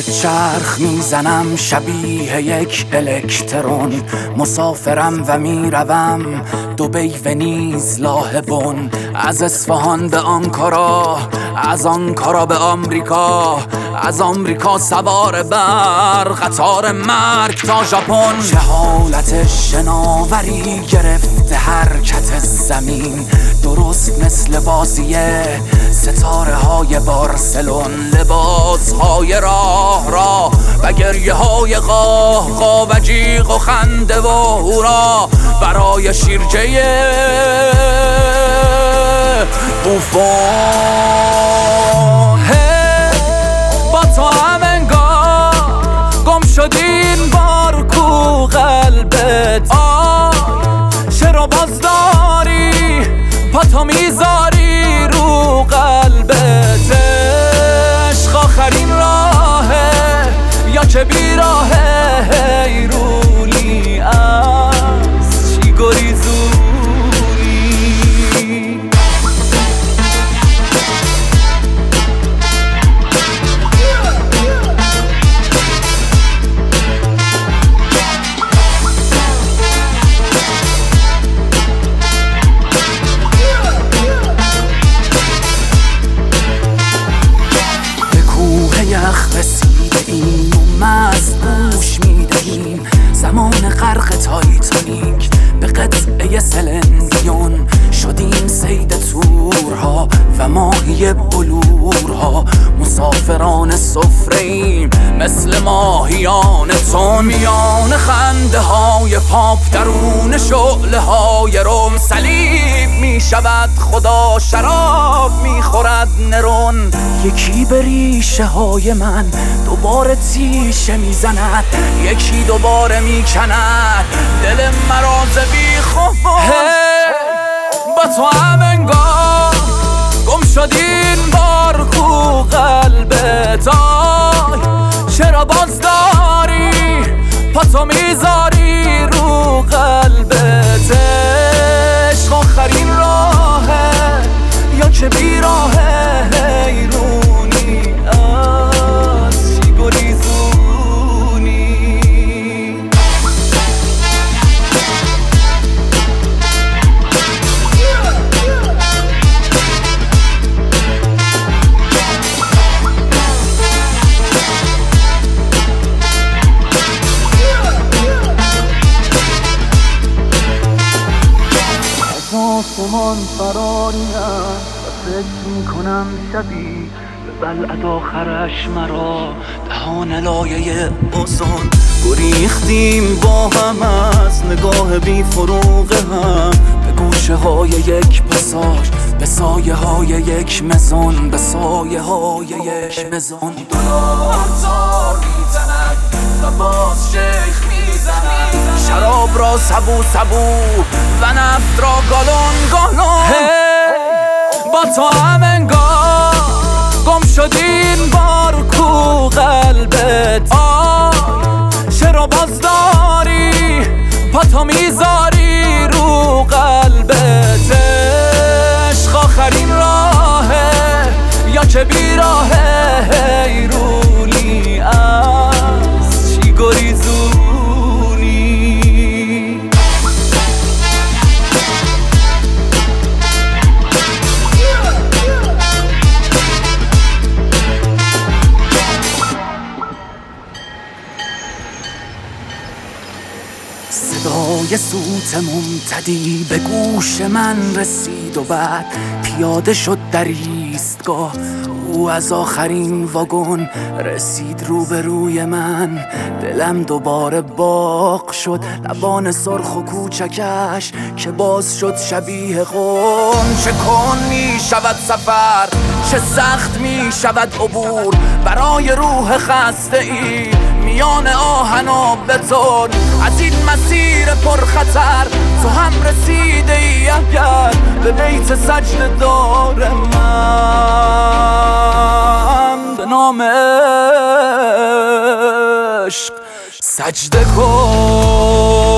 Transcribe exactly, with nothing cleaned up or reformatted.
چرخ میزنم شبیه یک الکترون، مسافرم و میروم دبی، ونیز، لاهبون، از اصفهان به آنکارا، از آنکارا به آمریکا، از آمریکا سوار بر قطار مرگ تا ژاپن. چه حالت شناوری گرفته حرکت زمین، درست مثل بازی ستاره های بارسلون. لباس های راه را و گریه های قاه قا و جیغ و خنده و هورا برای شیرجه بوفون. با تو هم انگار گم شدین بار کو قلبت. آی چرا باز داری پا تو میذاری رو قلبت؟ عشق آخرین راهه یا که بیراهه؟ حیرونی از چی گریزونی؟ یخ رسیده ایم و مست گوش میدهیم زمان غرق تایتانیک به قطعه سلندیون. شدیم صید تورها و ماهی بلورها، مسافران سفره ایم مثل ماهیان تون. میان خنده های پاپ درون شعله های روم صلیب می شود خدا، شراب می خورد نرون. یکی به ریشه های من دوباره تیشه می زند، یکی دوباره می کند دل مراز بی خوب. با تو هم انگار گم شدین بار کو قلبت. آی چرا باز داری پا تو میذاری رو قلبت؟ عشق آخرین راهه یا که بیراهه؟ حیرونی از چی گریزونی؟ آسمان فراریم و فکر میکنم شبی به بلعت آخرش مرا دهان لایه اوزون. گریختیم با هم از نگاه بی فروغ هم به گوشه های یک پاساژ، به سایه های یک مزون، به سایه های یک مزون. دلار میزند و باز شیخ میزند، شراب را سبو سبو و نفت را گالون گالون. با تو هم انگار گم شدین بار کو قلبت. آی چرا باز داری پا تو میذاری رو قلبت؟ عشق آخرین راهه یا که بیراهه؟ حیرونی از چی گریزونی؟ صدای سوت ممتدی به گوش من رسید و بعد پیاده شد در ایستگاه. او از آخرین واگن رسید روبروی من، دلم دوباره باغ شد. لبان سرخ و کوچکش که باز شد شبیه قون. چه کن می شود سفر، چه سخت می شود عبور برای روح خسته ای میان آهن و بتون. از این مسیر پرخطر تو هم رسیده ای اگر به بیت سجده دار من به نام عشق سجده کن.